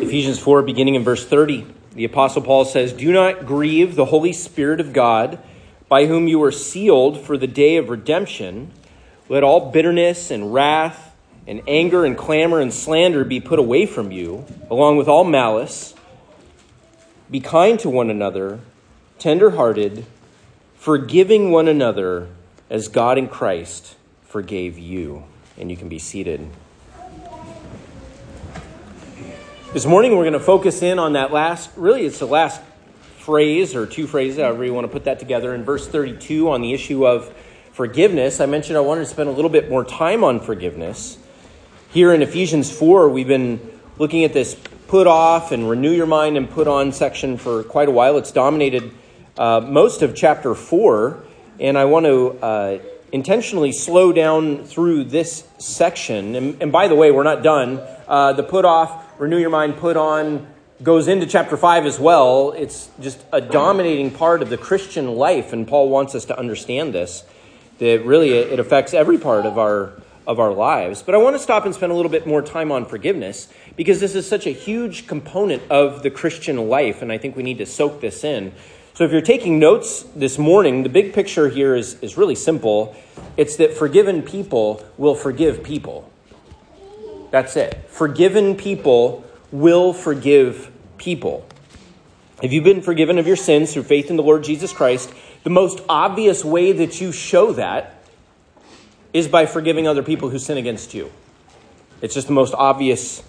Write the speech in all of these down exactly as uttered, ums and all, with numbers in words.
Ephesians four, beginning in verse thirty, the Apostle Paul says, "Do not grieve the Holy Spirit of God, by whom you were sealed for the day of redemption. Let all bitterness and wrath and anger and clamor and slander be put away from you, along with all malice. Be kind to one another, tender-hearted, forgiving one another as God in Christ forgave you." And you can be seated. This morning we're going to focus in on that last, really it's the last phrase or two phrases, however you want to put that together, in verse thirty-two on the issue of forgiveness. I mentioned I wanted to spend a little bit more time on forgiveness. Here in Ephesians four, we've been looking at this put off and renew your mind and put on section for quite a while. It's dominated uh, most of chapter four, and I want to uh, intentionally slow down through this section. And, and by the way, we're not done. Uh, the put off, renew your mind, put on goes into chapter five as well. It's just a dominating part of the Christian life, and Paul wants us to understand this, that really it affects every part of our of our lives. But I want to stop and spend a little bit more time on forgiveness, because this is such a huge component of the Christian life, and I think we need to soak this in. So if you're taking notes this morning, the big picture here is, is really simple. It's that forgiven people will forgive people. That's it. Forgiven people will forgive people. If you've been forgiven of your sins through faith in the Lord Jesus Christ, the most obvious way that you show that is by forgiving other people who sin against you. It's just the most obvious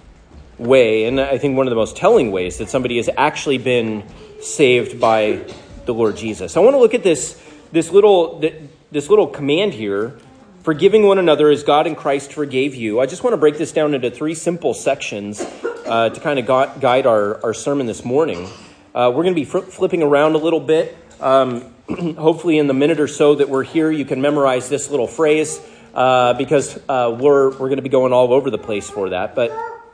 way, and I think one of the most telling ways that somebody has actually been saved by the Lord Jesus. I want to look at this, this little this little command here, forgiving one another as God in Christ forgave you. I just want to break this down into three simple sections uh, to kind of gu- guide our, our sermon this morning. Uh, we're going to be fr- flipping around a little bit. Um, hopefully in the minute or so that we're here, you can memorize this little phrase uh, because uh, we're we're going to be going all over the place for that. But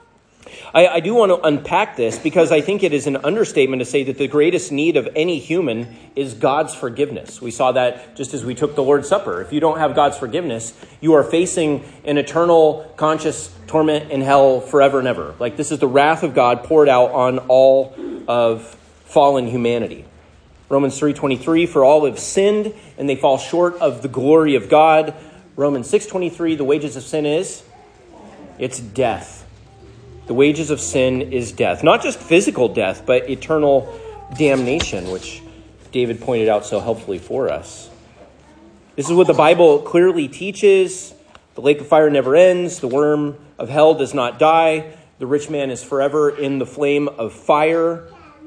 I, I do want to unpack this, because I think it is an understatement to say that the greatest need of any human is God's forgiveness. We saw that just as we took the Lord's Supper. If you don't have God's forgiveness, you are facing an eternal conscious torment in hell forever and ever. Like, this is the wrath of God poured out on all of fallen humanity. Romans three twenty-three, for all have sinned and they fall short of the glory of God. Romans six twenty-three, the wages of sin is? It's death. The wages of sin is death. Not just physical death, but eternal damnation, which David pointed out so helpfully for us. This is what the Bible clearly teaches. The lake of fire never ends. The worm of hell does not die. The rich man is forever in the flame of fire.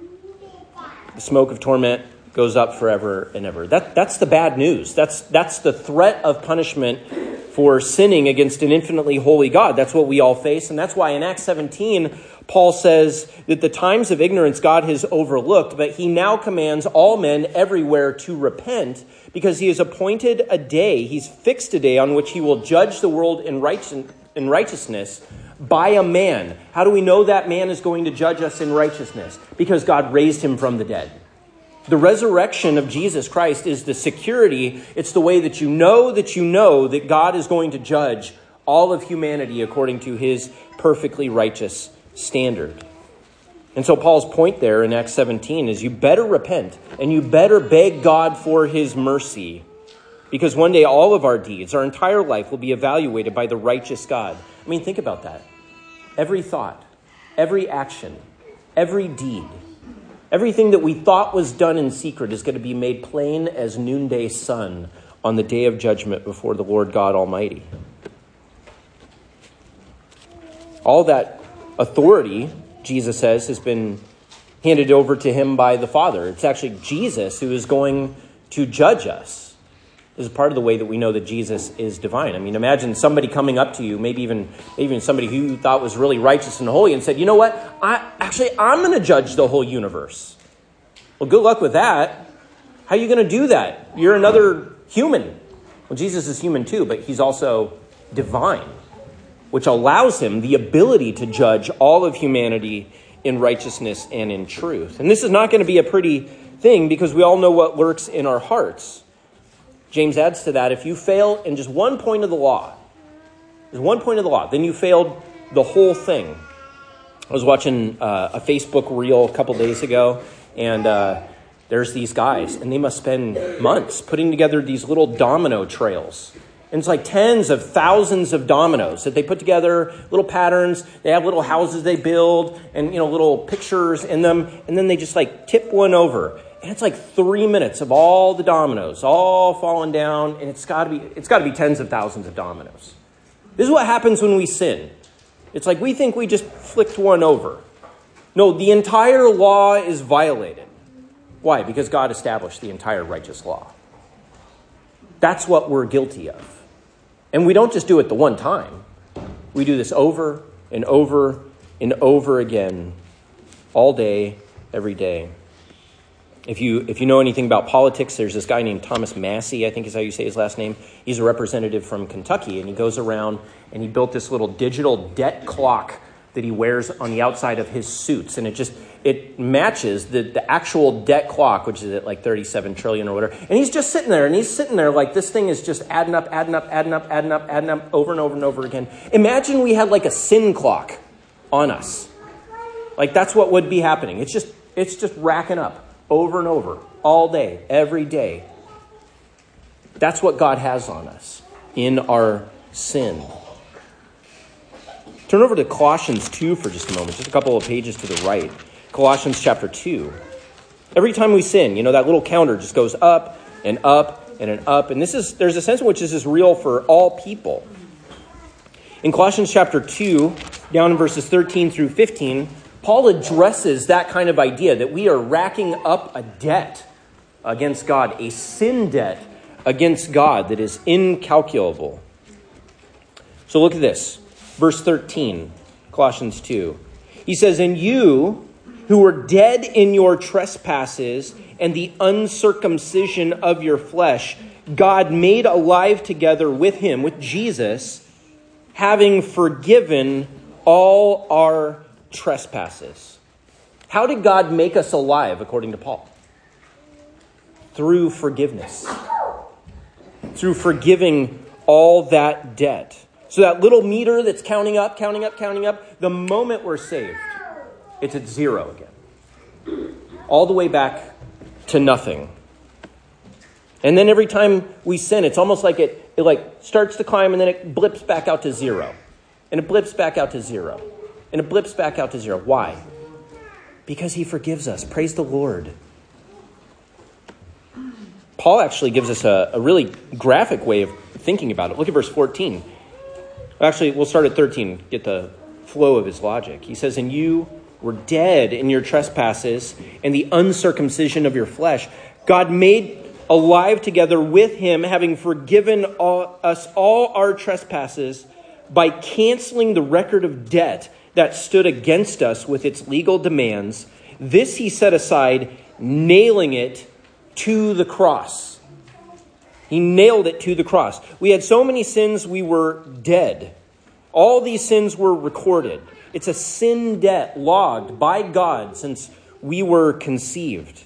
The smoke of torment goes up forever and ever. That, that's the bad news. That's, that's the threat of punishment for sinning against an infinitely holy God. That's what we all face. And that's why in Acts seventeen, Paul says that the times of ignorance God has overlooked, but he now commands all men everywhere to repent, because he has appointed a day, he's fixed a day on which he will judge the world in righteousness by a man. How do we know that man is going to judge us in righteousness? Because God raised him from the dead. The resurrection of Jesus Christ is the security. It's the way that you know that you know that God is going to judge all of humanity according to his perfectly righteous standard. And so Paul's point there in Acts seventeen is you better repent and you better beg God for his mercy, because one day all of our deeds, our entire life, will be evaluated by the righteous God. I mean, think about that. Every thought, every action, every deed, everything that we thought was done in secret is going to be made plain as noonday sun on the day of judgment before the Lord God Almighty. All that authority, Jesus says, has been handed over to him by the Father. It's actually Jesus who is going to judge us. This is part of the way that we know that Jesus is divine. I mean, imagine somebody coming up to you, maybe even even somebody who you thought was really righteous and holy, and said, you know what? I actually, I'm going to judge the whole universe. Well, good luck with that. How are you going to do that? You're another human. Well, Jesus is human too, but he's also divine, which allows him the ability to judge all of humanity in righteousness and in truth. And this is not going to be a pretty thing, because we all know what lurks in our hearts. James adds to that, if you fail in just one point of the law, there's one point of the law, then you failed the whole thing. I was watching uh, a Facebook reel a couple days ago, and uh, there's these guys, and they must spend months putting together these little domino trails. And it's like tens of thousands of dominoes that they put together, little patterns. They have little houses they build and, you know, little pictures in them. And then they just like tip one over. And it's like three minutes of all the dominoes all falling down. And it's got to be, it's got to be tens of thousands of dominoes. This is what happens when we sin. It's like we think we just flicked one over. No, the entire law is violated. Why? Because God established the entire righteous law. That's what we're guilty of. And we don't just do it the one time. We do this over and over and over again, all day, every day. If you if you know anything about politics, there's this guy named Thomas Massey, I think is how you say his last name. He's a representative from Kentucky, and he goes around and he built this little digital debt clock that he wears on the outside of his suits. And it just, it matches the, the actual debt clock, which is at like thirty-seven trillion or whatever. And he's just sitting there, and he's sitting there like this thing is just adding up, adding up, adding up, adding up, adding up over and over and over again. Imagine we had like a sin clock on us. Like that's what would be happening. It's just, it's just racking up over and over all day, every day. That's what God has on us in our sin. Turn over to Colossians two for just a moment, just a couple of pages to the right. Colossians chapter two. Every time we sin, you know, that little counter just goes up and up and an up. And this is, there's a sense in which this is real for all people. In Colossians chapter two, down in verses thirteen through fifteen, Paul addresses that kind of idea that we are racking up a debt against God, a sin debt against God that is incalculable. So look at this. Verse thirteen, Colossians two. He says, "And you who were dead in your trespasses and the uncircumcision of your flesh, God made alive together with him," with Jesus, "having forgiven all our trespasses." How did God make us alive, according to Paul? Through forgiveness. Through forgiving all that debt. So that little meter that's counting up, counting up, counting up, the moment we're saved, it's at zero again. All the way back to nothing. And then every time we sin, it's almost like it, it like starts to climb and then it blips back out to zero. And it blips back out to zero. And it blips back out to zero. Why? Because he forgives us. Praise the Lord. Paul actually gives us a, a really graphic way of thinking about it. Look at verse fourteen. Actually, we'll start at thirteen, get the flow of his logic. He says, "And you were dead in your trespasses and the uncircumcision of your flesh. God made alive together with him, having forgiven all, us all our trespasses by canceling the record of debt that stood against us with its legal demands. This he set aside, nailing it to the cross." He nailed it to the cross. We had so many sins, we were dead. All these sins were recorded. It's a sin debt logged by God since we were conceived.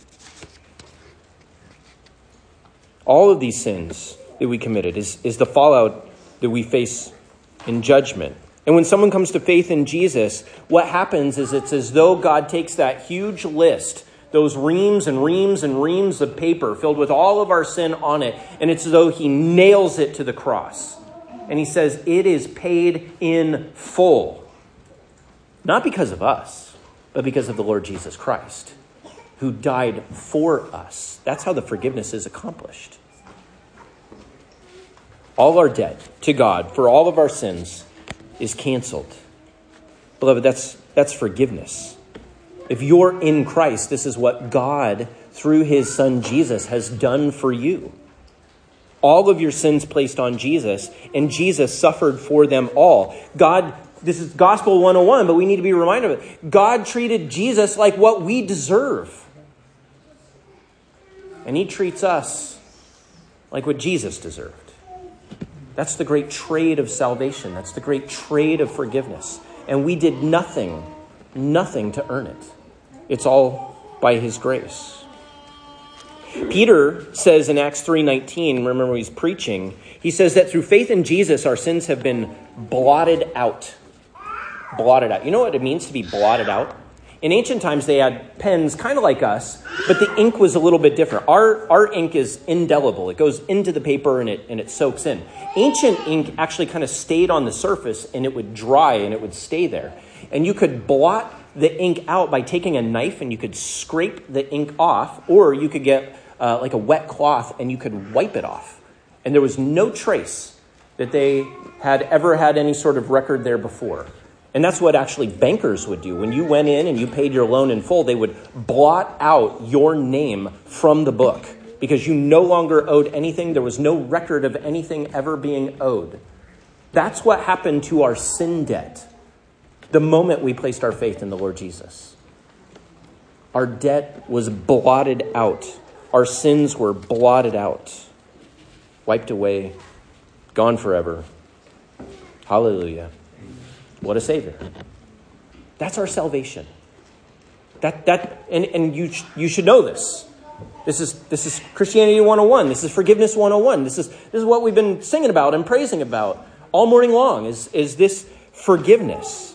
All of these sins that we committed is, is the fallout that we face in judgment. And when someone comes to faith in Jesus, what happens is it's as though God takes that huge list, those reams and reams and reams of paper filled with all of our sin on it, and it's as though he nails it to the cross. And he says, it is paid in full. Not because of us, but because of the Lord Jesus Christ, who died for us. That's how the forgiveness is accomplished. All our debt to God for all of our sins is canceled. Beloved, that's that's forgiveness. If you're in Christ, this is what God, through his son Jesus, has done for you. All of your sins placed on Jesus, and Jesus suffered for them all. God, this is Gospel one oh one, but we need to be reminded of it. God treated Jesus like what we deserve. And he treats us like what Jesus deserved. That's the great trade of salvation. That's the great trade of forgiveness. And we did nothing, nothing to earn it. It's all by his grace. Peter says in Acts three nineteen, remember he's preaching, he says that through faith in Jesus, our sins have been blotted out. blotted out. You know what it means to be blotted out? In ancient times, they had pens kind of like us, but the ink was a little bit different. Our our ink is indelible. It goes into the paper and it and it soaks in. Ancient ink actually kind of stayed on the surface and it would dry and it would stay there. And you could blot the ink out by taking a knife and you could scrape the ink off, or you could get uh, like a wet cloth and you could wipe it off. And there was no trace that they had ever had any sort of record there before. And that's what actually bankers would do. When you went in and you paid your loan in full, they would blot out your name from the book because you no longer owed anything. There was no record of anything ever being owed. That's what happened to our sin debt the moment we placed our faith in the Lord Jesus. Our debt was blotted out. Our sins were blotted out, wiped away, gone forever. Hallelujah. What a Savior. That's our salvation. That that and, and you you should know this. This is this is Christianity one oh one. This is forgiveness one oh one. This is this is what we've been singing about and praising about all morning long is, is this forgiveness.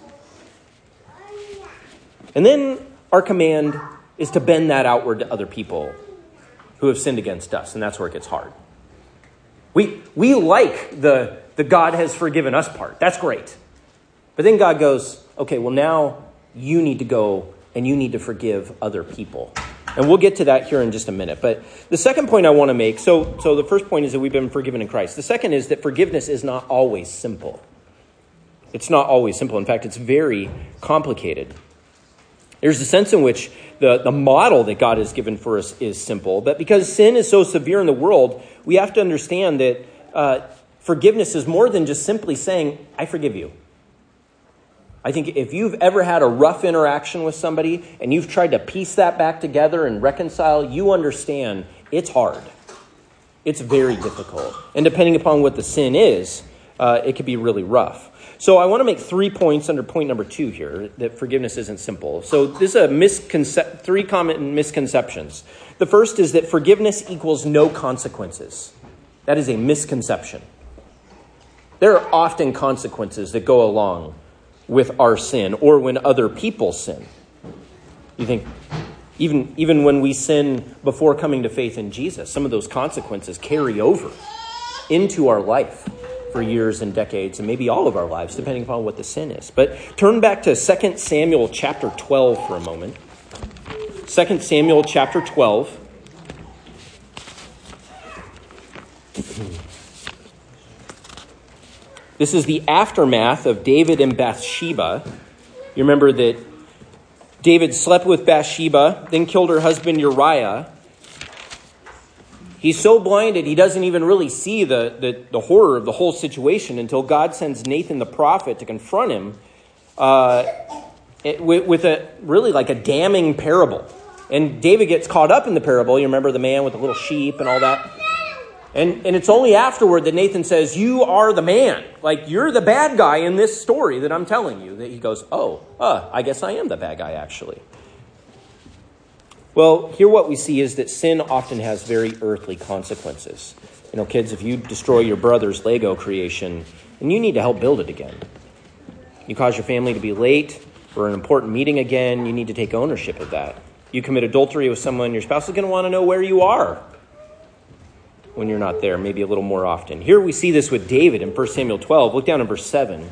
And then our command is to bend that outward to other people who have sinned against us, and that's where it gets hard. We we like the the God has forgiven us part. That's great. But then God goes, okay, well, now you need to go and you need to forgive other people. And we'll get to that here in just a minute. But the second point I want to make, so, so the first point is that we've been forgiven in Christ. The second is that forgiveness is not always simple. It's not always simple. In fact, it's very complicated. There's a sense in which the, the model that God has given for us is simple. But because sin is so severe in the world, we have to understand that uh, forgiveness is more than just simply saying, I forgive you. I think if you've ever had a rough interaction with somebody and you've tried to piece that back together and reconcile, you understand it's hard. It's very difficult. And depending upon what the sin is, uh, it could be really rough. So I want to make three points under point number two here, that forgiveness isn't simple. So this is a misconce- three common misconceptions. The first is that forgiveness equals no consequences. That is a misconception. There are often consequences that go along with our sin or when other people sin. You think, even, even when we sin before coming to faith in Jesus, some of those consequences carry over into our life for years and decades, and maybe all of our lives, depending upon what the sin is. But turn back to Second Samuel chapter twelve for a moment. Second Samuel chapter twelve. This is the aftermath of David and Bathsheba. You remember that David slept with Bathsheba, then killed her husband Uriah. He's so blinded, he doesn't even really see the, the, the horror of the whole situation until God sends Nathan the prophet to confront him uh, it, with, with a really like a damning parable. And David gets caught up in the parable. You remember the man with the little sheep and all that. And and it's only afterward that Nathan says, you are the man. Like, you're the bad guy in this story that I'm telling you. That he goes, oh, uh, I guess I am the bad guy, actually. Well, here what we see is that sin often has very earthly consequences. You know, kids, if you destroy your brother's Lego creation, then you need to help build it again. You cause your family to be late for an important meeting again, you need to take ownership of that. You commit adultery with someone, your spouse is going to want to know where you are when you're not there, maybe a little more often. Here we see this with David in First Samuel twelve. Look down in verse seven.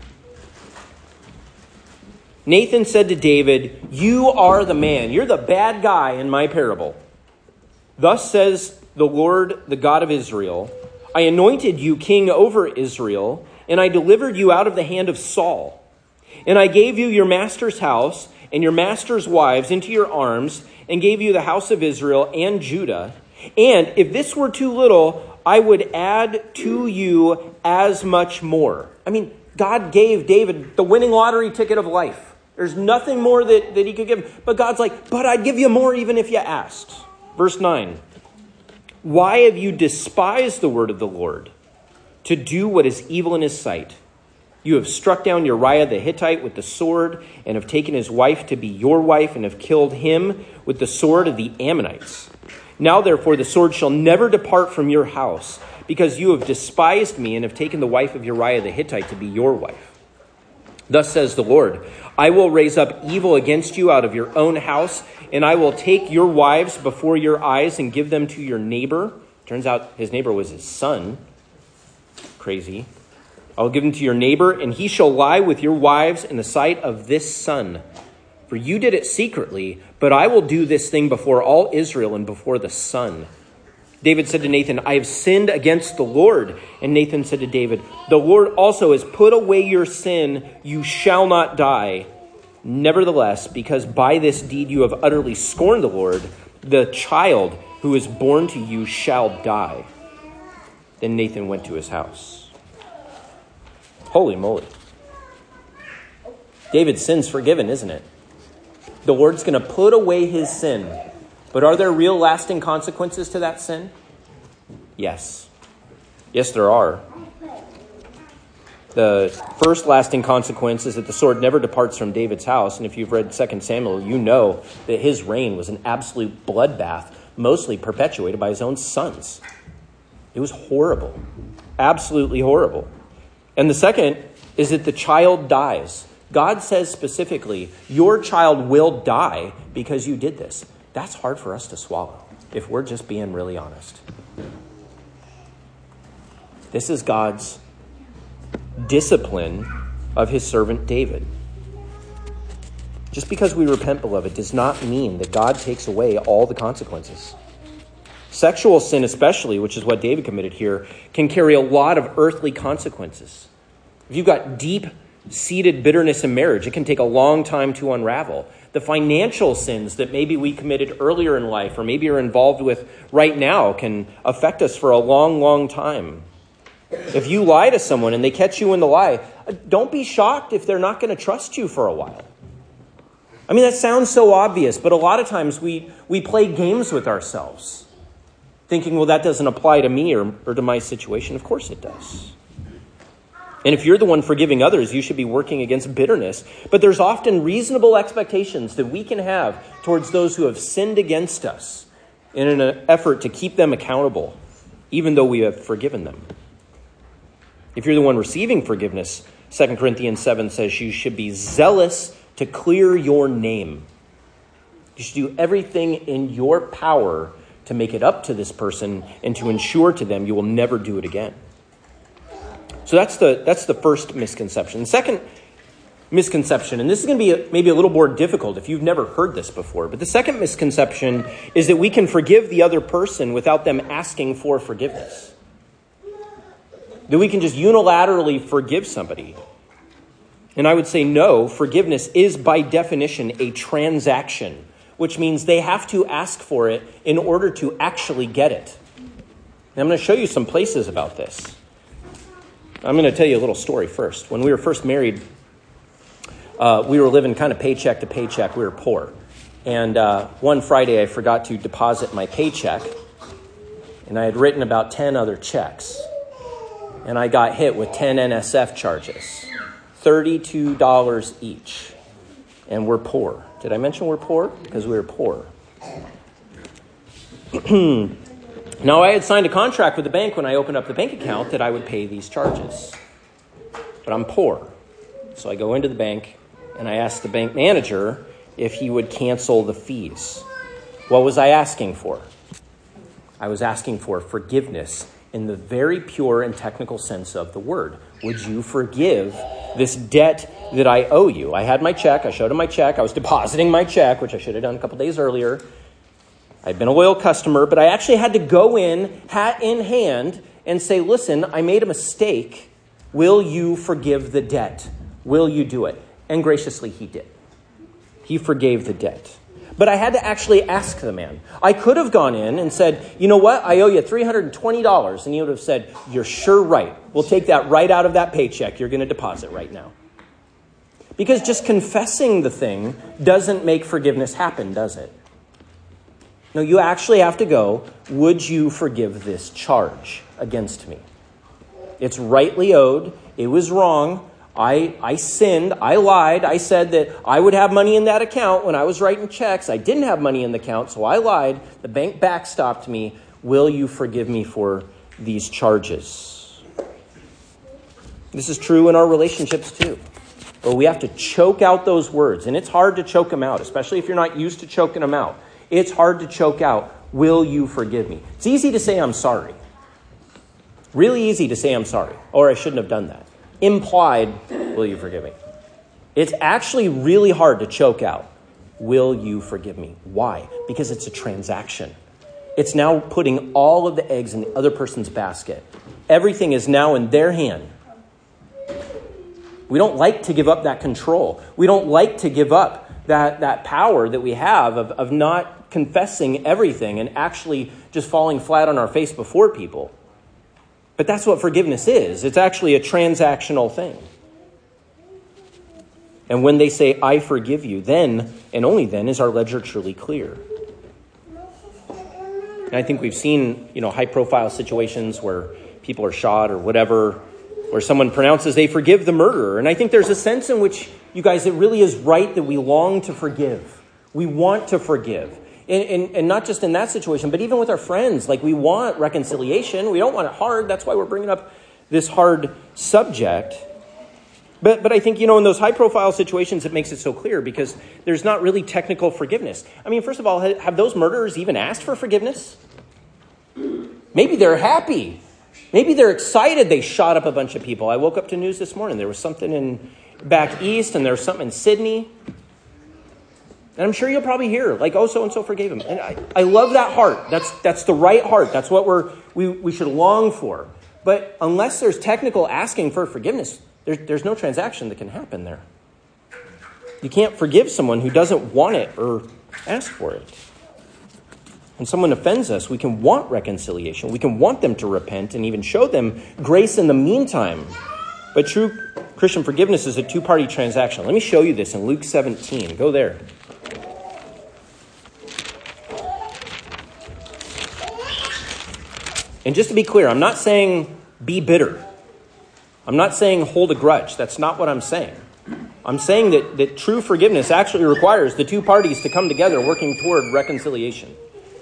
Nathan said to David, you are the man. You're the bad guy in my parable. Thus says the Lord, the God of Israel, I anointed you king over Israel, and I delivered you out of the hand of Saul. And I gave you your master's house and your master's wives into your arms, and gave you the house of Israel and Judah. And if this were too little, I would add to you as much more. I mean, God gave David the winning lottery ticket of life. There's nothing more that, that he could give. But God's like, but I'd give you more even if you asked. Verse nine. Why have you despised the word of the Lord to do what is evil in his sight? You have struck down Uriah the Hittite with the sword and have taken his wife to be your wife and have killed him with the sword of the Ammonites. Now, therefore, the sword shall never depart from your house because you have despised me and have taken the wife of Uriah the Hittite to be your wife. Thus says the Lord, I will raise up evil against you out of your own house, and I will take your wives before your eyes and give them to your neighbor. Turns out his neighbor was his son. Crazy. I will give them to your neighbor, and he shall lie with your wives in the sight of this son. For you did it secretly, but I will do this thing before all Israel and before the sun. David said to Nathan, I have sinned against the Lord. And Nathan said to David, the Lord also has put away your sin. You shall not die. Nevertheless, because by this deed you have utterly scorned the Lord, the child who is born to you shall die. Then Nathan went to his house. Holy moly. David's sin's forgiven, isn't it? The Lord's going to put away his sin. But are there real lasting consequences to that sin? Yes. Yes, there are. The first lasting consequence is that the sword never departs from David's house. And if you've read Second Samuel, you know that his reign was an absolute bloodbath, mostly perpetuated by his own sons. It was horrible. Absolutely horrible. And the second is that the child dies. God says specifically, your child will die because you did this. That's hard for us to swallow if we're just being really honest. This is God's discipline of his servant David. Just because we repent, beloved, does not mean that God takes away all the consequences. Sexual sin especially, which is what David committed here, can carry a lot of earthly consequences. If you've got deep-seated bitterness in marriage, it can take a long time to unravel. The financial sins that maybe we committed earlier in life or maybe are involved with right now can affect us for a long, long time. If you lie to someone and they catch you in the lie, don't be shocked if they're not going to trust you for a while. I mean, that sounds so obvious, but a lot of times we, we play games with ourselves, thinking, well, that doesn't apply to me or, or to my situation. Of course it does. And if you're the one forgiving others, you should be working against bitterness. But there's often reasonable expectations that we can have towards those who have sinned against us in an effort to keep them accountable, even though we have forgiven them. If you're the one receiving forgiveness, Second Corinthians seven says you should be zealous to clear your name. You should do everything in your power to make it up to this person and to ensure to them you will never do it again. So that's the that's the first misconception. The second misconception, and this is going to be a, maybe a little more difficult if you've never heard this before, but the second misconception is that we can forgive the other person without them asking for forgiveness. That we can just unilaterally forgive somebody. And I would say no, forgiveness is by definition a transaction, which means they have to ask for it in order to actually get it. And I'm going to show you some places about this. I'm going to tell you a little story first. When we were first married, uh, we were living kind of paycheck to paycheck. We were poor. And uh, one Friday, I forgot to deposit my paycheck. And I had written about ten other checks. And I got hit with ten N S F charges, thirty-two dollars each. And we're poor. Did I mention we're poor? Because we were poor. Now, I had signed a contract with the bank when I opened up the bank account that I would pay these charges. But I'm poor. So I go into the bank and I ask the bank manager if he would cancel the fees. What was I asking for? I was asking for forgiveness in the very pure and technical sense of the word. Would you forgive this debt that I owe you? I had my check. I showed him my check. I was depositing my check, which I should have done a couple days earlier. I'd been a loyal customer, but I actually had to go in, hat in hand, and say, listen, I made a mistake. Will you forgive the debt? Will you do it? And graciously, he did. He forgave the debt. But I had to actually ask the man. I could have gone in and said, you know what? I owe you three hundred twenty dollars. And he would have said, you're sure right. We'll take that right out of that paycheck you're going to deposit right now. Because just confessing the thing doesn't make forgiveness happen, does it? No, you actually have to go, would you forgive this charge against me? It's rightly owed. It was wrong. I, I sinned. I lied. I said that I would have money in that account when I was writing checks. I didn't have money in the account, so I lied. The bank backstopped me. Will you forgive me for these charges? This is true in our relationships too. But we have to choke out those words. And it's hard to choke them out, especially if you're not used to choking them out. It's hard to choke out, will you forgive me? It's easy to say I'm sorry. Really easy to say I'm sorry. Or I shouldn't have done that. Implied, will you forgive me? It's actually really hard to choke out, will you forgive me? Why? Because it's a transaction. It's now putting all of the eggs in the other person's basket. Everything is now in their hand. We don't like to give up that control. We don't like to give up that, that power that we have of, of not confessing everything and actually just falling flat on our face before people. But that's what forgiveness is. It's actually a transactional thing. And when they say, I forgive you, then and only then is our ledger truly clear. And I think we've seen, you know, high-profile situations where people are shot or whatever, where someone pronounces they forgive the murderer. And I think there's a sense in which, you guys, it really is right that we long to forgive. We want to forgive. And, and, and not just in that situation, but even with our friends. Like, we want reconciliation. We don't want it hard. That's why we're bringing up this hard subject. But but I think, you know, in those high-profile situations, it makes it so clear because there's not really technical forgiveness. I mean, first of all, have those murderers even asked for forgiveness? Maybe they're happy. Maybe they're excited they shot up a bunch of people. I woke up to news this morning. There was something in back east, and there was something in Sydney. And I'm sure you'll probably hear, like, oh, so-and-so forgave him. And I, I love that heart. That's that's the right heart. That's what we're we, we should long for. But unless there's technical asking for forgiveness, there's, there's no transaction that can happen there. You can't forgive someone who doesn't want it or ask for it. When someone offends us, we can want reconciliation. We can want them to repent and even show them grace in the meantime. But true Christian forgiveness is a two-party transaction. Let me show you this in Luke seventeen. Go there. And just to be clear, I'm not saying be bitter. I'm not saying hold a grudge. That's not what I'm saying. I'm saying that, that true forgiveness actually requires the two parties to come together working toward reconciliation.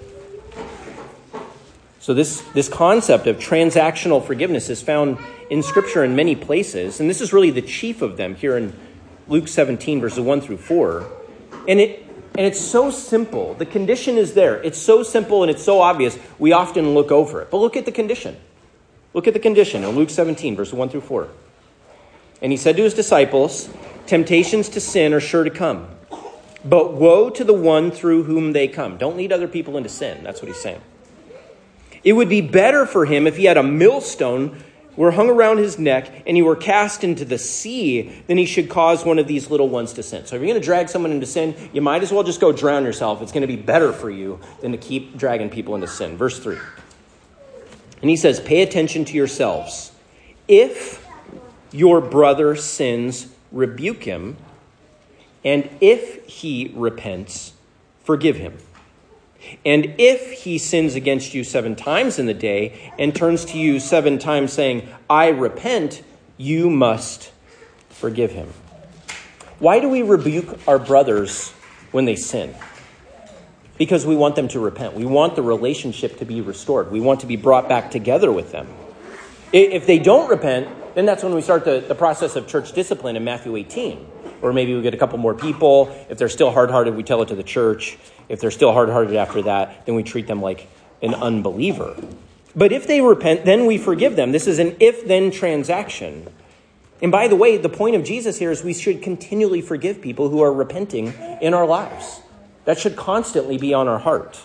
So this, this concept of transactional forgiveness is found in Scripture in many places. And this is really the chief of them here in Luke seventeen, verses one through four. And it and it's so simple. The condition is there. It's so simple and it's so obvious, we often look over it. But look at the condition. Look at the condition in Luke seventeen, verses one through four. And he said to his disciples, temptations to sin are sure to come, but woe to the one through whom they come. Don't lead other people into sin. That's what he's saying. It would be better for him if he had a millstone were hung around his neck and he were cast into the sea than he should cause one of these little ones to sin. So if you're going to drag someone into sin, you might as well just go drown yourself. It's going to be better for you than to keep dragging people into sin. Verse three. And he says, pay attention to yourselves. If your brother sins, rebuke him. And if he repents, forgive him. And if he sins against you seven times in the day and turns to you seven times saying, I repent, you must forgive him. Why do we rebuke our brothers when they sin? Because we want them to repent. We want the relationship to be restored. We want to be brought back together with them. If they don't repent, then that's when we start the, the process of church discipline in Matthew eighteen. Or maybe we get a couple more people. If they're still hard-hearted, we tell it to the church. If they're still hard-hearted after that, then we treat them like an unbeliever. But if they repent, then we forgive them. This is an if-then transaction. And by the way, the point of Jesus here is we should continually forgive people who are repenting in our lives. That should constantly be on our heart.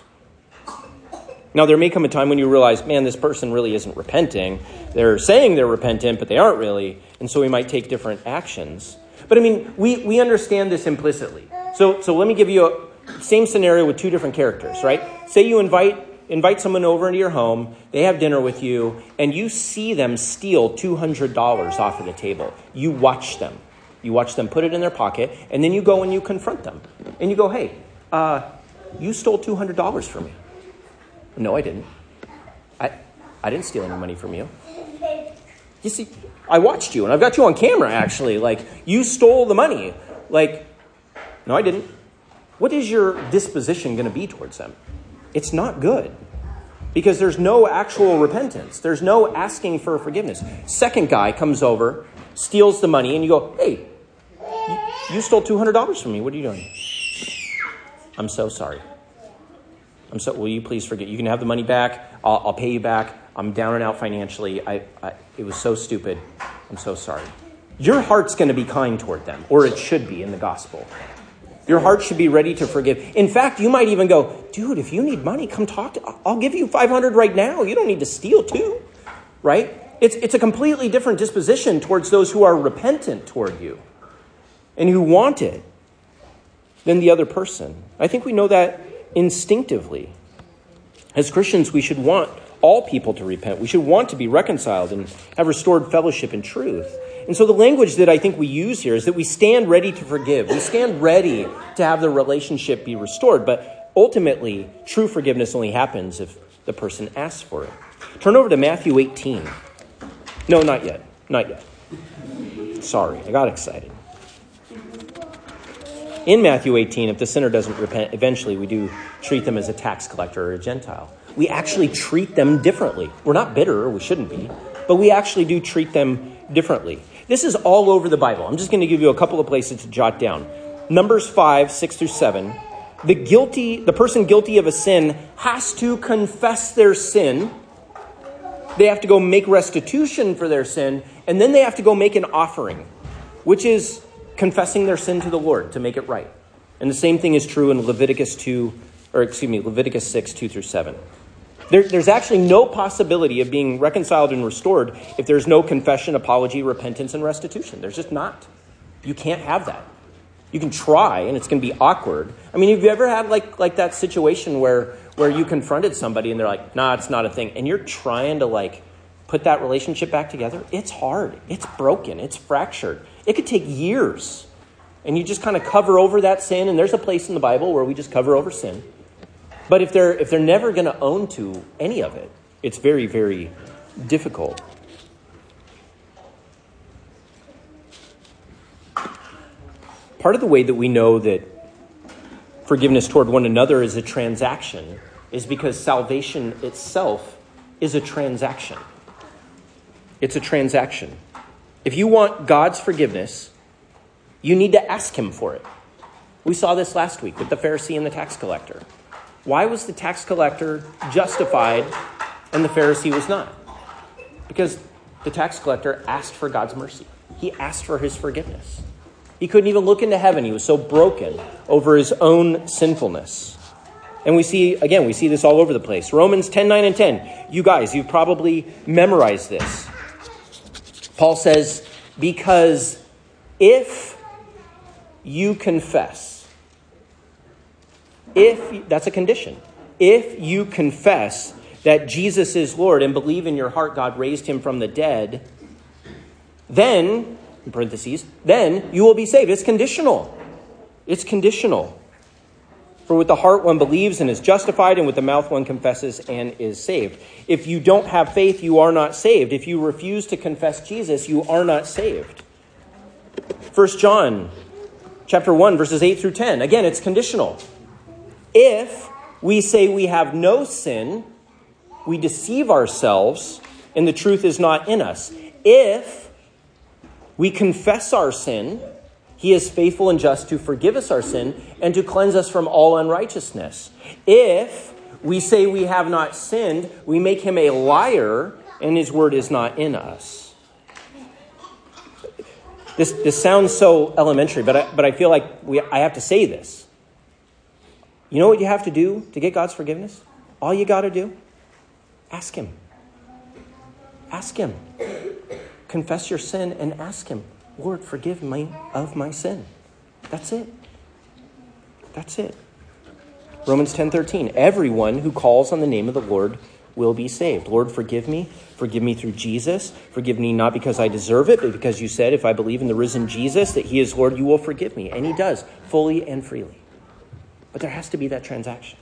Now, there may come a time when you realize, man, this person really isn't repenting. They're saying they're repentant, but they aren't really. And so we might take different actions. But I mean, we, we understand this implicitly. So so let me give you a same scenario with two different characters, right? Say you invite invite someone over into your home, they have dinner with you, and you see them steal two hundred dollars off of the table. You watch them. You watch them put it in their pocket, and then you go and you confront them. And you go, hey, uh, you stole two hundred dollars from me. No, I didn't. I I didn't steal any money from you. You see, I watched you, and I've got you on camera, actually. Like, you stole the money. Like, no, I didn't. What is your disposition going to be towards them? It's not good. Because there's no actual repentance. There's no asking for forgiveness. Second guy comes over, steals the money, and you go, hey, you stole two hundred dollars from me. What are you doing? I'm so sorry. I'm so, will you please forget? You can have the money back. I'll, I'll pay you back. I'm down and out financially. I, I, it was so stupid. I'm so sorry. Your heart's going to be kind toward them, or it should be in the gospel. Your heart should be ready to forgive. In fact, you might even go, dude, if you need money, come talk to, I'll give you five hundred right now. You don't need to steal too, right? It's, it's a completely different disposition towards those who are repentant toward you and who want it than the other person. I think we know that instinctively. As Christians, we should want all people to repent. We should want to be reconciled and have restored fellowship in truth. And so the language that I think we use here is that we stand ready to forgive. We stand ready to have the relationship be restored. But ultimately, true forgiveness only happens if the person asks for it. Turn over to Matthew eighteen. No, not yet. Not yet. Sorry, I got excited. In Matthew eighteen, if the sinner doesn't repent, eventually we do treat them as a tax collector or a Gentile. We actually treat them differently. We're not bitter, or we shouldn't be, but we actually do treat them differently. This is all over the Bible. I'm just going to give you a couple of places to jot down. Numbers five, six through seven. The guilty, the person guilty of a sin has to confess their sin. They have to go make restitution for their sin, and then they have to go make an offering, which is confessing their sin to the Lord to make it right. And the same thing is true in Leviticus two, or excuse me, Leviticus six, two through seven. There, there's actually no possibility of being reconciled and restored if there's no confession, apology, repentance, and restitution. There's just not. You can't have that. You can try, and it's going to be awkward. I mean, have you ever had like like that situation where where you confronted somebody and they're like, nah, it's not a thing, and you're trying to like put that relationship back together? It's hard. It's broken. It's fractured. It could take years. And you just kind of cover over that sin, and there's a place in the Bible where we just cover over sin. But if they're if they're never going to own to any of it, it's very, very difficult. Part of the way that we know that forgiveness toward one another is a transaction is because salvation itself is a transaction. It's a transaction. If you want God's forgiveness, you need to ask him for it. We saw this last week with the Pharisee and the tax collector. Why was the tax collector justified and the Pharisee was not? Because the tax collector asked for God's mercy. He asked for his forgiveness. He couldn't even look into heaven. He was so broken over his own sinfulness. And we see, again, we see this all over the place. Romans ten, nine, and ten. You guys, you've probably memorized this. Paul says, because if you confess, if, that's a condition. If you confess that Jesus is Lord and believe in your heart God raised him from the dead, then, in parentheses, then you will be saved. It's conditional. It's conditional. For with the heart one believes and is justified, and with the mouth one confesses and is saved. If you don't have faith, you are not saved. If you refuse to confess Jesus, you are not saved. First John chapter one, verses eight through ten. Again, it's conditional. If we say we have no sin, we deceive ourselves, and the truth is not in us. If we confess our sin, he is faithful and just to forgive us our sin and to cleanse us from all unrighteousness. If we say we have not sinned, we make him a liar, and his word is not in us. This this sounds so elementary, but I, but I feel like we I have to say this. You know what you have to do to get God's forgiveness? All you got to do? Ask him. Ask him. Confess your sin and ask him, Lord, forgive me of my sin. That's it. That's it. Romans ten thirteen. Everyone who calls on the name of the Lord will be saved. Lord, forgive me. Forgive me through Jesus. Forgive me not because I deserve it, but because you said if I believe in the risen Jesus, that he is Lord, you will forgive me. And he does, fully and freely. But there has to be that transaction.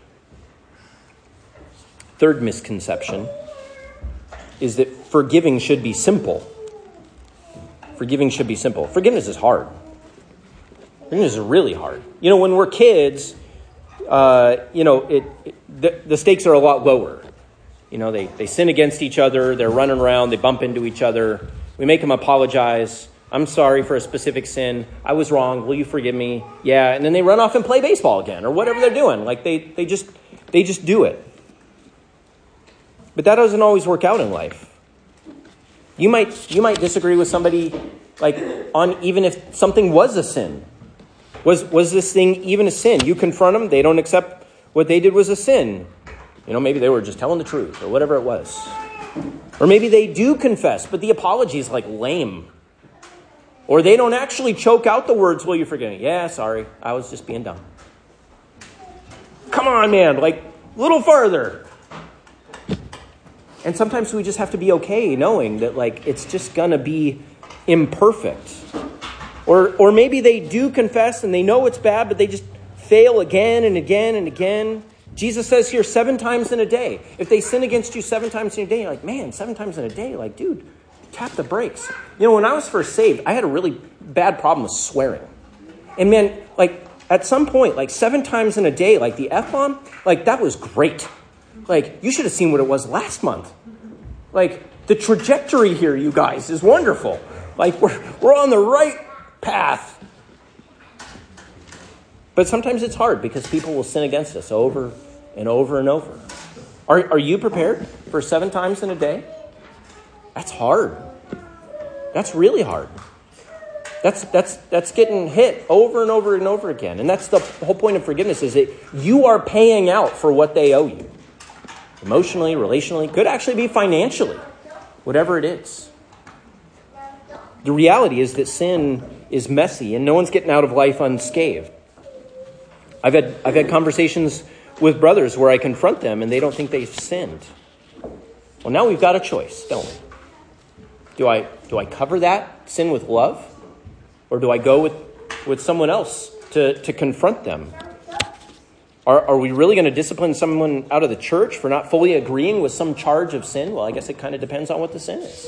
Third misconception is that forgiving should be simple. Forgiving should be simple. Forgiveness is hard. Forgiveness is really hard. You know, when we're kids, uh, you know, it, it the, the stakes are a lot lower. You know, they, they sin against each other. They're running around. They bump into each other. We make them apologize. I'm sorry for a specific sin. I was wrong. Will you forgive me? Yeah. And then they run off and play baseball again or whatever they're doing. Like they, they just, they just do it. But that doesn't always work out in life. You might, you might disagree with somebody like on even if something was a sin. Was, was this thing even a sin? You confront them. They don't accept what they did was a sin. You know, maybe they were just telling the truth or whatever it was. Or maybe they do confess, but the apology is like lame. Or they don't actually choke out the words, will you forgive me? Yeah, sorry. I was just being dumb. Come on, man. Like, a little further. And sometimes we just have to be okay knowing that, like, it's just going to be imperfect. Or, or maybe they do confess and they know it's bad, but they just fail again and again and again. Jesus says here seven times in a day. If they sin against you seven times in a day, you're like, man, seven times in a day? Like, dude, tap the brakes. You know, when I was first saved, I had a really bad problem with swearing. And man, like at some point, like seven times in a day, like the F-bomb, like that was great. Like you should have seen what it was last month. Like the trajectory here, you guys, is wonderful. Like we're we're on the right path. But sometimes it's hard because people will sin against us over and over and over. Are, are you prepared for seven times in a day? That's hard. That's really hard. That's that's that's getting hit over and over and over again. And that's the whole point of forgiveness is that you are paying out for what they owe you. Emotionally, relationally, could actually be financially, whatever it is. The reality is that sin is messy and no one's getting out of life unscathed. I've had I've had conversations with brothers where I confront them and they don't think they've sinned. Well, now we've got a choice, don't we? Do I do I cover that sin with love? Or do I go with, with someone else to, to confront them? Are, are we really going to discipline someone out of the church for not fully agreeing with some charge of sin? Well, I guess it kind of depends on what the sin is.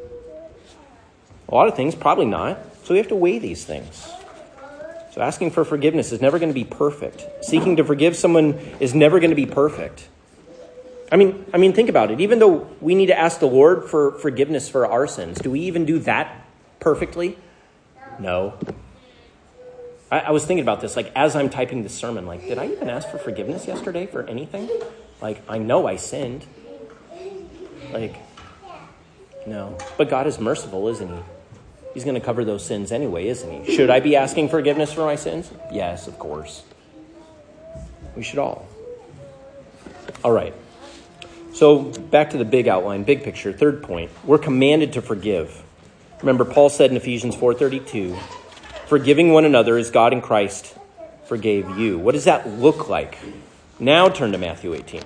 A lot of things, probably not. So we have to weigh these things. So asking for forgiveness is never going to be perfect. Seeking to forgive someone is never going to be perfect. I mean, I mean, think about it. Even though we need to ask the Lord for forgiveness for our sins, do we even do that perfectly? No. I, I was thinking about this, like, as I'm typing this sermon, like, did I even ask for forgiveness yesterday for anything? Like, I know I sinned. Like, no. But God is merciful, isn't he? He's going to cover those sins anyway, isn't he? Should I be asking forgiveness for my sins? Yes, of course. We should all. All right. So back to the big outline, big picture, third point. We're commanded to forgive. Remember, Paul said in Ephesians four thirty-two, forgiving one another as God in Christ forgave you. What does that look like? Now turn to Matthew eighteen.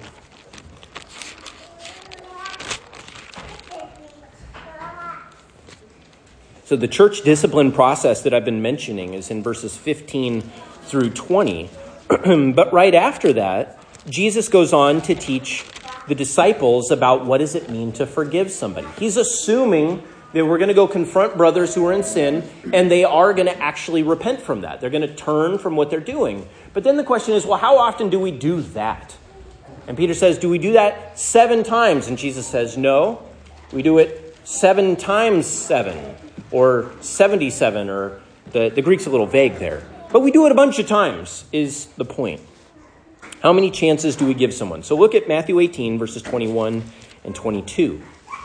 So the church discipline process that I've been mentioning is in verses fifteen through twenty. But right after that, Jesus goes on to teach the disciples about what does it mean to forgive somebody. He's assuming that we're going to go confront brothers who are in sin, and they are going to actually repent from that. They're going to turn from what they're doing. But then the question is, well, how often do we do that? And Peter says, do we do that seven times? And Jesus says, no, we do it seven times seven, or seventy-seven, or the, the Greek's a little vague there. But we do it a bunch of times is the point. How many chances do we give someone? So look at Matthew eighteen, verses twenty-one and twenty-two.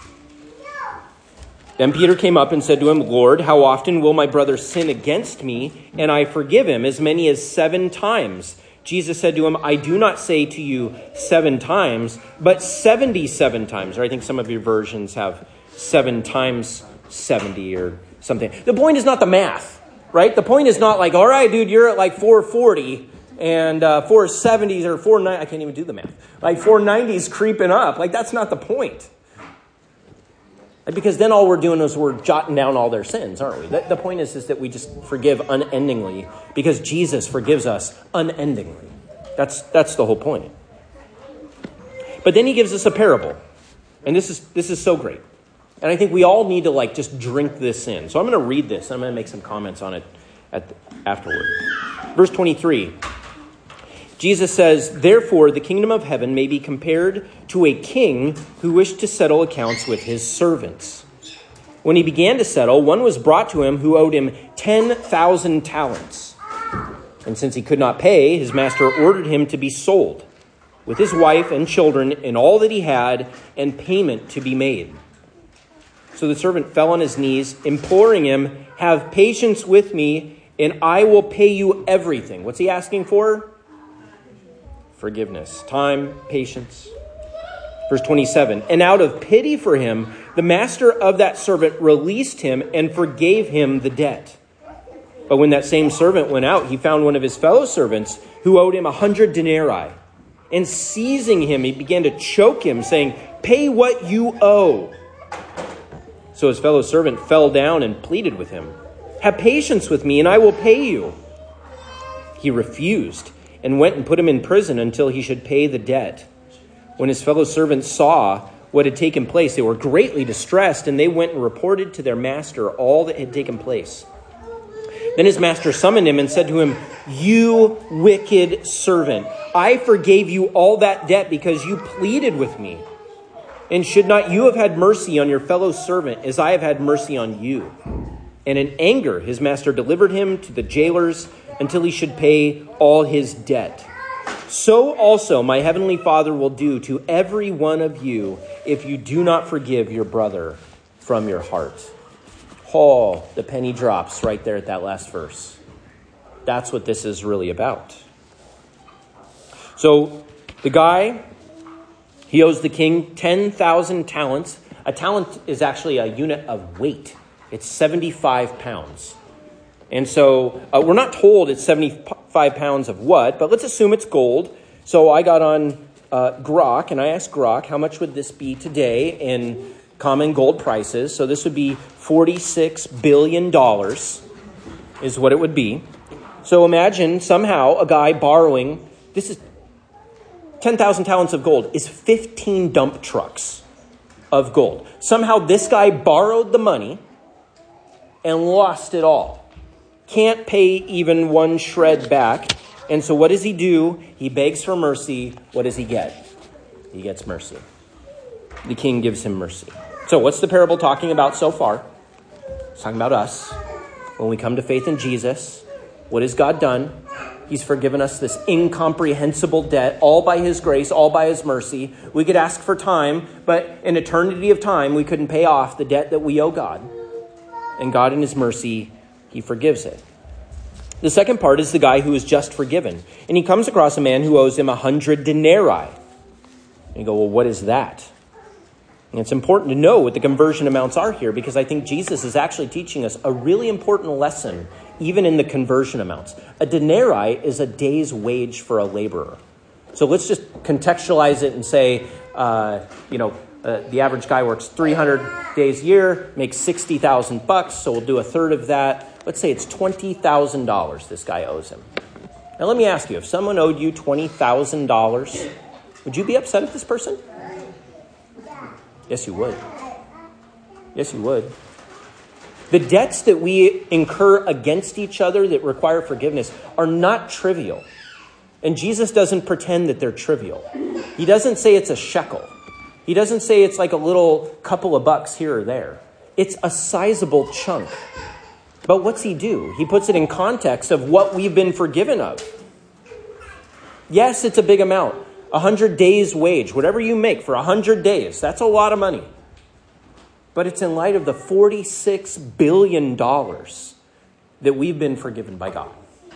Then Peter came up and said to him, Lord, how often will my brother sin against me, and I forgive him? As many as seven times. Jesus said to him, I do not say to you seven times, but seventy-seven times. Or I think some of your versions have seven times seventy or something. The point is not the math, right? The point is not like, all right, dude, you're at like four forty. And uh, four seventies or four ninety, I can't even do the math. Like four nineties creeping up. Like that's not the point. Because then all we're doing is we're jotting down all their sins, aren't we? The, the point is, is that we just forgive unendingly because Jesus forgives us unendingly. That's that's the whole point. But then he gives us a parable. And this is this is so great. And I think we all need to like just drink this in. So I'm going to read this. And I'm going to make some comments on it at the, afterward. Verse twenty-three. Jesus says, therefore, the kingdom of heaven may be compared to a king who wished to settle accounts with his servants. When he began to settle, one was brought to him who owed him ten thousand talents. And since he could not pay, his master ordered him to be sold, with his wife and children and all that he had, and payment to be made. So the servant fell on his knees, imploring him, "Have patience with me, and I will pay you everything." What's he asking for? Forgiveness. Time, patience. Verse twenty-seven, and out of pity for him, the master of that servant released him and forgave him the debt. But when that same servant went out, he found one of his fellow servants who owed him a hundred denarii. And seizing him, he began to choke him, saying, "Pay what you owe." So his fellow servant fell down and pleaded with him, "Have patience with me, and I will pay you." He refused and went and put him in prison until he should pay the debt. When his fellow servants saw what had taken place, they were greatly distressed, and they went and reported to their master all that had taken place. Then his master summoned him and said to him, "You wicked servant, I forgave you all that debt because you pleaded with me. And should not you have had mercy on your fellow servant as I have had mercy on you?" And in anger, his master delivered him to the jailers until he should pay all his debt. So also my heavenly Father will do to every one of you if you do not forgive your brother from your heart. Oh, the penny drops right there at that last verse. That's what this is really about. So the guy, he owes the king ten thousand talents. A talent is actually a unit of weight. It's seventy-five pounds. And so uh, we're not told it's seventy-five pounds of what, but let's assume it's gold. So I got on uh, Grok, and I asked Grok, how much would this be today in common gold prices? So this would be forty-six billion dollars is what it would be. So imagine somehow a guy borrowing, this is ten thousand talents of gold, is fifteen dump trucks of gold. Somehow this guy borrowed the money and lost it all. Can't pay even one shred back. And so what does he do? He begs for mercy. What does he get? He gets mercy. The king gives him mercy. So what's the parable talking about so far? It's talking about us. When we come to faith in Jesus, what has God done? He's forgiven us this incomprehensible debt, all by his grace, all by his mercy. We could ask for time, but an eternity of time, we couldn't pay off the debt that we owe God. And God in his mercy, he forgives it. The second part is the guy who is just forgiven. And he comes across a man who owes him a hundred denarii. And you go, well, what is that? And it's important to know what the conversion amounts are here, because I think Jesus is actually teaching us a really important lesson, even in the conversion amounts. A denarii is a day's wage for a laborer. So let's just contextualize it and say, uh, you know, uh, the average guy works three hundred days a year, makes sixty thousand bucks. So we'll do a third of that. Let's say it's twenty thousand dollars this guy owes him. Now let me ask you, if someone owed you twenty thousand dollars, would you be upset at this person? Yes, you would. Yes, you would. The debts that we incur against each other that require forgiveness are not trivial. And Jesus doesn't pretend that they're trivial. He doesn't say it's a shekel. He doesn't say it's like a little couple of bucks here or there. It's a sizable chunk. But what's he do? He puts it in context of what we've been forgiven of. Yes, it's a big amount. A hundred days wage, whatever you make for a hundred days, that's a lot of money. But it's in light of the forty-six billion dollars that we've been forgiven by God.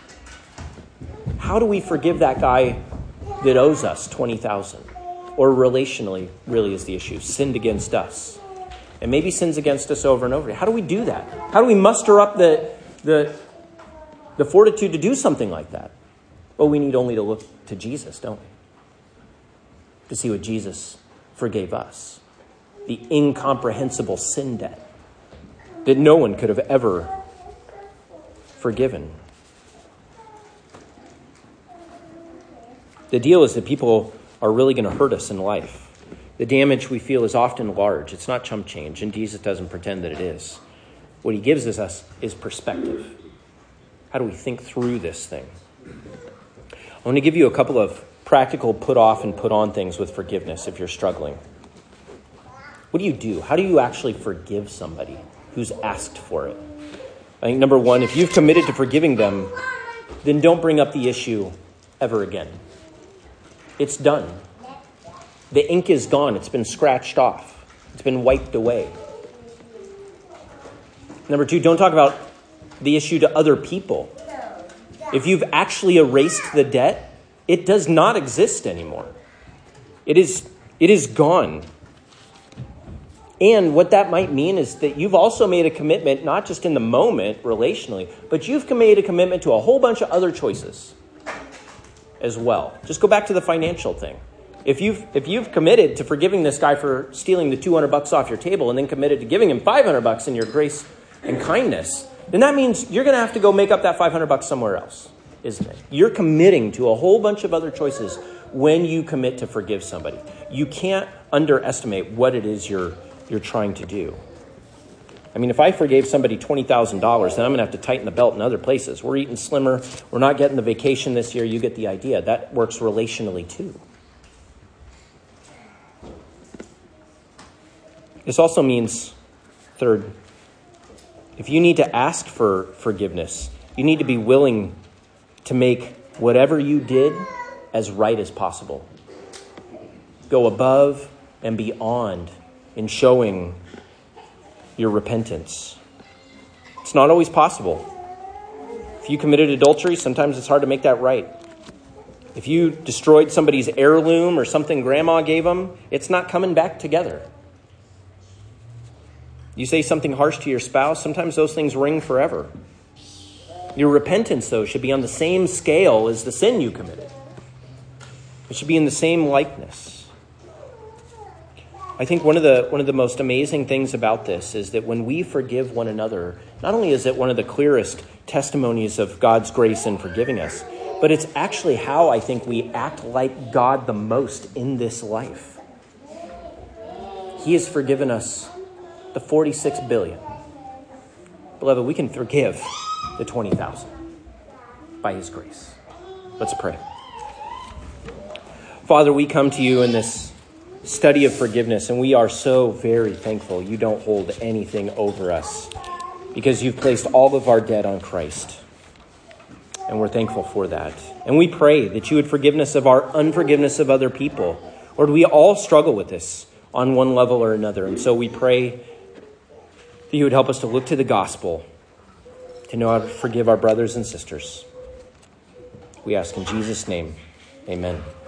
How do we forgive that guy that owes us twenty thousand dollars? Or relationally, really is the issue, sinned against us. And maybe sins against us over and over again. How do we do that? How do we muster up the, the, the fortitude to do something like that? Well, we need only to look to Jesus, don't we? To see what Jesus forgave us. The incomprehensible sin debt that no one could have ever forgiven. The deal is that people are really going to hurt us in life. The damage we feel is often large. It's not chump change, and Jesus doesn't pretend that it is. What he gives us is perspective. How do we think through this thing? I want to give you a couple of practical put off and put on things with forgiveness if you're struggling. What do you do? How do you actually forgive somebody? who's asked for it. I think, number one, if you've committed to forgiving them, then don't bring up the issue ever again. It's done. The ink is gone. It's been scratched off. It's been wiped away. Number two, don't talk about the issue to other people. If you've actually erased the debt, it does not exist anymore. It is, it is gone. And what that might mean is that you've also made a commitment, not just in the moment relationally, but you've made a commitment to a whole bunch of other choices as well. Just go back to the financial thing. If you've if you've committed to forgiving this guy for stealing the two hundred bucks off your table and then committed to giving him five hundred bucks in your grace and kindness, then that means you're going to have to go make up that five hundred bucks somewhere else, isn't it? You're committing to a whole bunch of other choices when you commit to forgive somebody. You can't underestimate what it is you're you're trying to do. I mean, if I forgave somebody twenty thousand dollars, then I'm going to have to tighten the belt in other places. We're eating slimmer. We're not getting the vacation this year. You get the idea. That works relationally too. This also means, third, if you need to ask for forgiveness, you need to be willing to make whatever you did as right as possible. Go above and beyond in showing your repentance. It's not always possible. If you committed adultery, sometimes it's hard to make that right. If you destroyed somebody's heirloom or something grandma gave them, it's not coming back together. You say something harsh to your spouse, sometimes those things ring forever. Your repentance, though, should be on the same scale as the sin you committed. It should be in the same likeness. I think one of the one of the most amazing things about this is that when we forgive one another, not only is it one of the clearest testimonies of God's grace in forgiving us, but it's actually how I think we act like God the most in this life. He has forgiven us the forty-six billion. Beloved, we can forgive the twenty thousand by his grace. Let's pray. Father, we come to you in this study of forgiveness, and we are so very thankful you don't hold anything over us because you've placed all of our debt on Christ. And we're thankful for that. And we pray that you would forgive us of our unforgiveness of other people. Lord, we all struggle with this on one level or another. And so we pray that you would help us to look to the gospel, to know how to forgive our brothers and sisters. We ask in Jesus' name, amen.